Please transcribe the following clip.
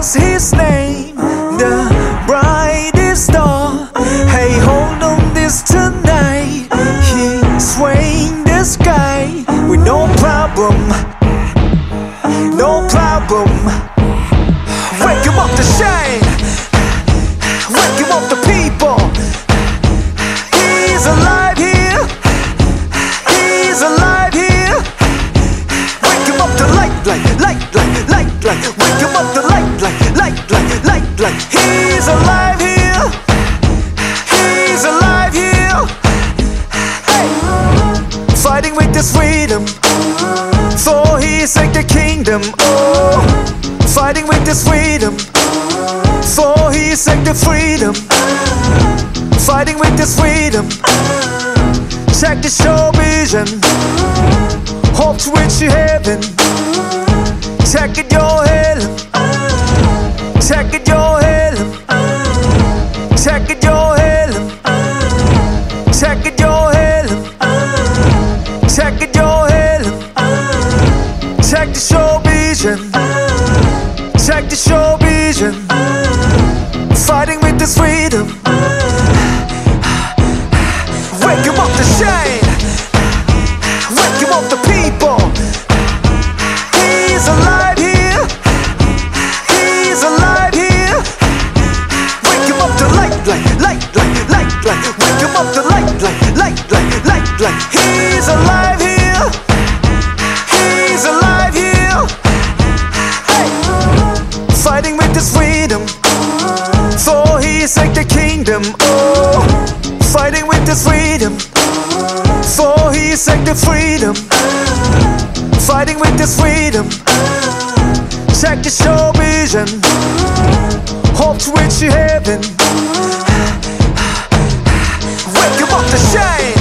What's his name? The brightest star. Hey, hold on this tonight. He's swaying the sky with no problem, no problem. Wake him up to shine, wake him up to people. He's alive here, he's alive here. Wake him up to light, light, light, light, light, light. Wake him up to light, light, light, light, light, light. He's alive here, he's alive here. Hey, fighting with this freedom, for his sake the kingdom. Oh, fighting with this freedom, for his sake the freedom. Fighting with this freedom. Check the show vision. Hope to reach you heaven. Check it, your hell. Check it, your hell. Check it, your hell. Check it, your hell. Check it, your hell. Check the show vision. Check the show vision. Fighting with this freedom. Wake him up to shine, wake him up to people. He's alive here, he's alive here. Wake him up to light, light, light, light, light, light. Wake him up to light, light, light, light, light, light. He's alive here, he's alive here. Hey, fighting with this freedom, for his sake the kingdom. Oh, fighting with this freedom, for his sake the freedom. Fighting with this freedom. Check the show vision. Hope to reach you heaven. Wake him up to shine.